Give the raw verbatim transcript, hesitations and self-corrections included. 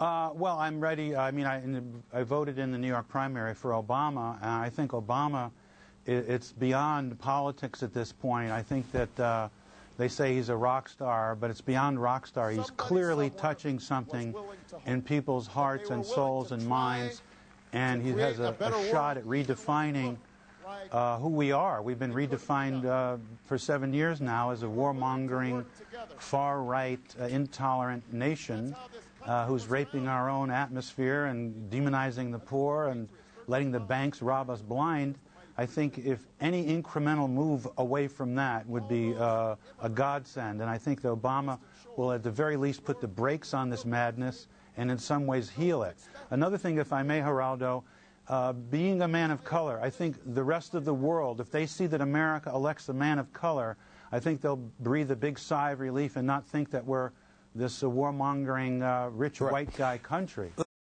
Uh, well, I'm ready. I mean, I, I voted in the New York primary for Obama, and I think Obama, it, it's beyond politics at this point. I think that uh, they say he's a rock star, but it's beyond rock star. He's clearly touching something in people's hearts and souls and minds, and he has a, a shot at redefining uh, who we are. We've been redefined uh, for seven years now as a warmongering, far-right, uh, intolerant nation uh, who's raping our own atmosphere and demonizing the poor and letting the banks rob us blind. I think if any incremental move away from that would be uh, a godsend, and I think that Obama will at the very least put the brakes on this madness and in some ways heal it. Another thing, if I may, Geraldo, uh, being a man of color, I think the rest of the world, if they see that America elects a man of color, I think they'll breathe a big sigh of relief and not think that we're this uh, warmongering, uh, rich white guy country.